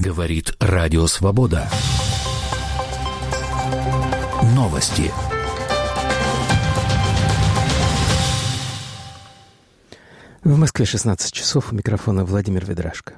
Говорит Радио Свобода. Новости. В Москве 16 часов. У микрофона Владимир Ведрашко.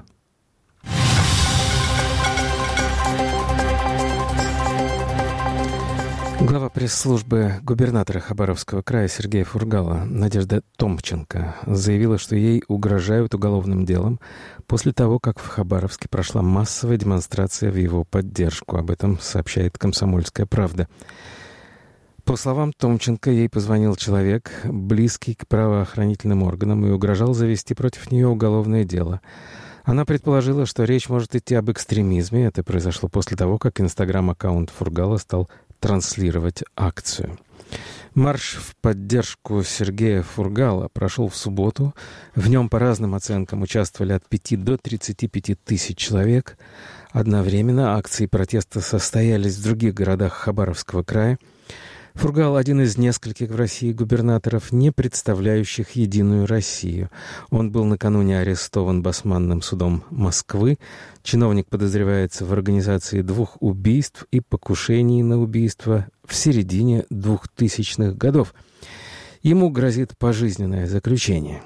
Глава пресс-службы губернатора Хабаровского края Сергея Фургала Надежда Томченко заявила, что ей угрожают уголовным делом после того, как в Хабаровске прошла массовая демонстрация в его поддержку. Об этом сообщает «Комсомольская правда». По словам Томченко, ей позвонил человек, близкий к правоохранительным органам, и угрожал завести против нее уголовное дело. Она предположила, что речь может идти об экстремизме. Это произошло после того, как инстаграм-аккаунт Фургала стал транслировать акцию. Марш в поддержку Сергея Фургала прошел в субботу. В нем, по разным оценкам, участвовали от 5 до 35 тысяч человек. Одновременно акции протеста состоялись в других городах Хабаровского края. Фургал – один из нескольких в России губернаторов, не представляющих Единую Россию. Он был накануне арестован Басманным судом Москвы. Чиновник подозревается в организации 2 убийств и покушении на убийство в середине 2000-х годов. Ему грозит пожизненное заключение.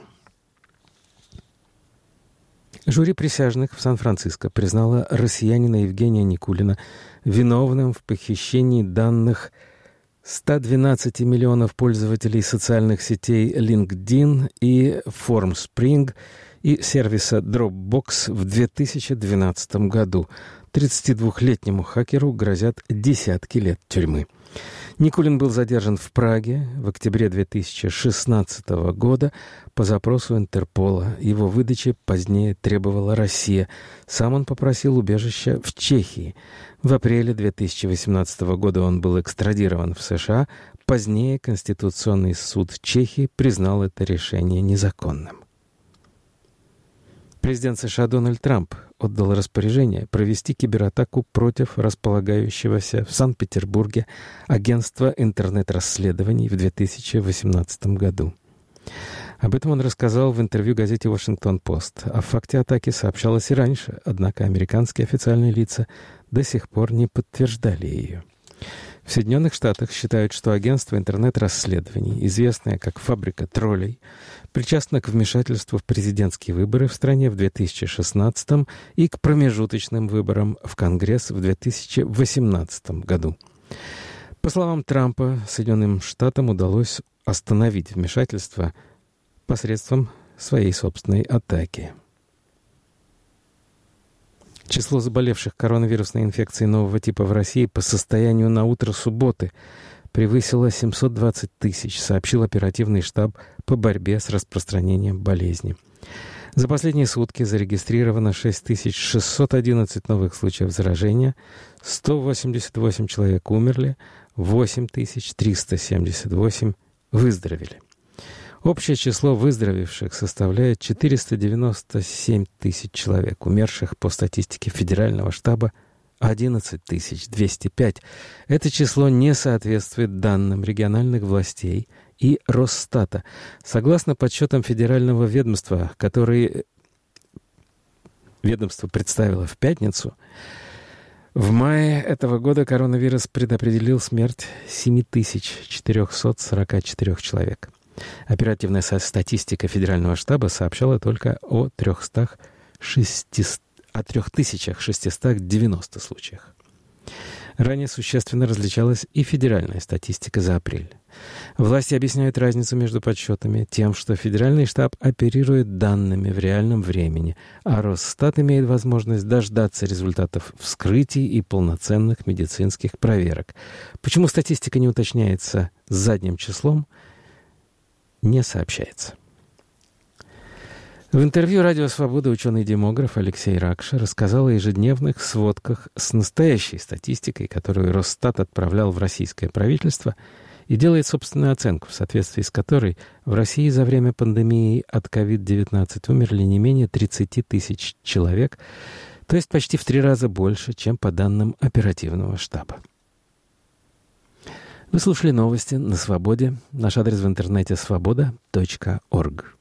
Жюри присяжных в Сан-Франциско признало россиянина Евгения Никулина виновным в похищении данных 112 миллионов пользователей социальных сетей LinkedIn и Formspring и сервиса Dropbox в 2012 году. 32-летнему хакеру грозят десятки лет тюрьмы. Никулин был задержан в Праге в октябре 2016 года по запросу Интерпола. Его выдачи позднее требовала Россия. Сам он попросил убежища в Чехии. В апреле 2018 года он был экстрадирован в США. Позднее Конституционный суд Чехии признал это решение незаконным. Президент США Дональд Трамп отдал распоряжение провести кибератаку против располагающегося в Санкт-Петербурге агентства интернет-расследований в 2018 году. Об этом он рассказал в интервью газете «Вашингтон-Пост». О факте атаки сообщалось и раньше, однако американские официальные лица до сих пор не подтверждали ее. В Соединенных Штатах считают, что агентство интернет-расследований, известное как «Фабрика троллей», причастно к вмешательству в президентские выборы в стране в 2016 и к промежуточным выборам в Конгресс в 2018 году. По словам Трампа, Соединенным Штатам удалось остановить вмешательство посредством своей собственной атаки. Число заболевших коронавирусной инфекцией нового типа в России по состоянию на утро субботы превысило 720 тысяч, сообщил оперативный штаб по борьбе с распространением болезни. За последние сутки зарегистрировано 6611 новых случаев заражения, 188 человек умерли, 8378 выздоровели. Общее число выздоровевших составляет 497 тысяч человек, умерших по статистике Федерального штаба 11 205. Это число не соответствует данным региональных властей и Росстата. Согласно подсчетам федерального ведомства, которые ведомство представило в пятницу, в мае этого года коронавирус предопределил смерть 7444 человек. Оперативная статистика Федерального штаба сообщала только о 3690 случаях. Ранее существенно различалась и федеральная статистика за апрель. Власти объясняют разницу между подсчетами тем, что Федеральный штаб оперирует данными в реальном времени, а Росстат имеет возможность дождаться результатов вскрытий и полноценных медицинских проверок. Почему статистика не уточняется с задним числом, не сообщается. В интервью «Радио Свобода» ученый-демограф Алексей Ракша рассказал о ежедневных сводках с настоящей статистикой, которую Росстат отправлял в российское правительство, и делает собственную оценку, в соответствии с которой в России за время пандемии от COVID-19 умерли не менее 30 тысяч человек, то есть почти в 3 раза больше, чем по данным оперативного штаба. Вы слушали новости на Свободе. Наш адрес в интернете — svoboda.org.